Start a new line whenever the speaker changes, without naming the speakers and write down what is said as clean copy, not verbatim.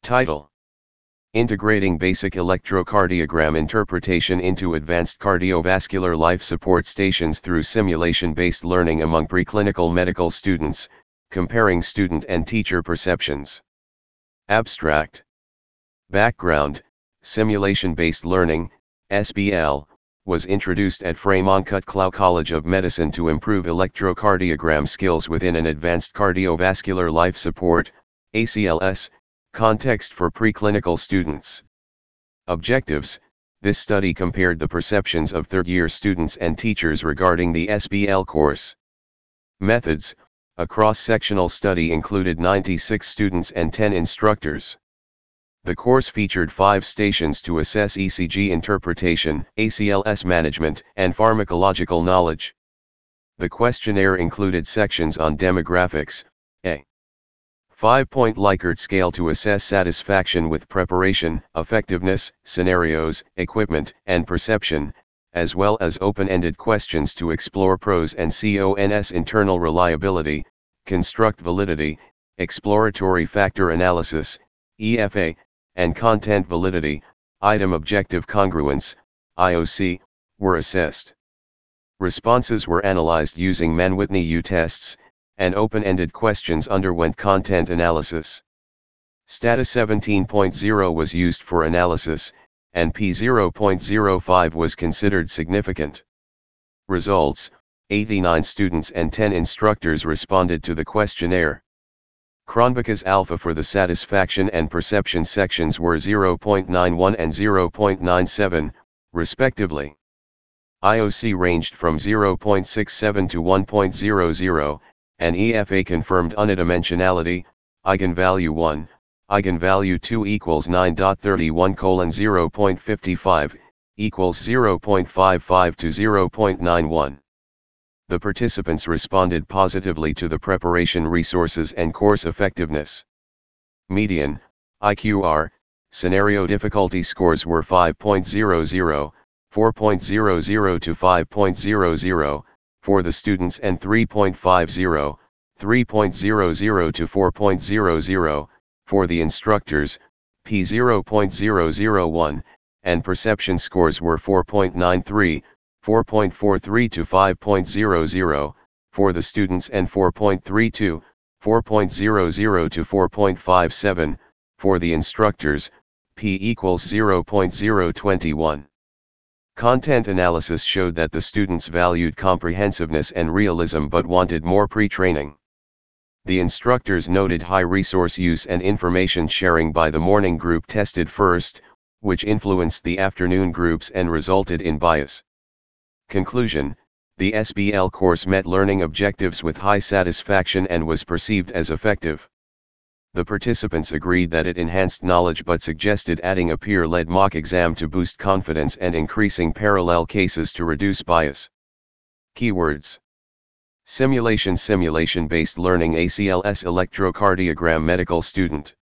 Title: Integrating Basic Electrocardiogram Interpretation into Advanced Cardiovascular Life Support Stations through Simulation-Based Learning Among Preclinical Medical Students, Comparing Student and Teacher Perceptions. Abstract. Background: Simulation-Based Learning, SBL, was introduced at Fremont-Cutclough College of Medicine to improve electrocardiogram skills within an advanced cardiovascular life support, ACLS, context for preclinical students. Objectives: this study compared the perceptions of third-year students and teachers regarding the SBL course. Methods: a cross-sectional study included 96 students and 10 instructors. The course featured 5 stations to assess ECG interpretation, ACLS management, and pharmacological knowledge. The questionnaire included sections on demographics, a 5-point Likert scale to assess satisfaction with preparation, effectiveness, scenarios, equipment, and perception, as well as open-ended questions to explore pros and cons: internal reliability, construct validity, exploratory factor analysis, EFA, and content validity, item objective congruence, IOC, were assessed. Responses were analyzed using Mann-Whitney U tests, and open-ended questions underwent content analysis. Stata 17.0 was used for analysis, and P0.05 was considered significant. Results: 89 students and 10 instructors responded to the questionnaire. Cronbach's alpha for the satisfaction and perception sections were 0.91 and 0.97, respectively. IOC ranged from 0.67 to 1.00, and EFA confirmed unidimensionality, eigenvalue 1, eigenvalue 2 equals 9.31:0.55, equals 0.55 to 0.91. The participants responded positively to the preparation resources and course effectiveness. Median, IQR, scenario difficulty scores were 5.00, 4.00 to 5.00, for the students and 3.50, 3.00 to 4.00, for the instructors, P0.001, and perception scores were 4.93, 4.43 to 5.00, for the students and 4.32, 4.00 to 4.57, for the instructors, P equals 0.021. Content analysis showed that the students valued comprehensiveness and realism but wanted more pre-training. The instructors noted high resource use and information sharing by the morning group tested first, which influenced the afternoon groups and resulted in bias. Conclusion: the SBL course met learning objectives with high satisfaction and was perceived as effective. The participants agreed that it enhanced knowledge but suggested adding a peer-led mock exam to boost confidence and increasing parallel cases to reduce bias. Keywords: simulation, simulation-based learning, ACLS, electrocardiogram, medical student.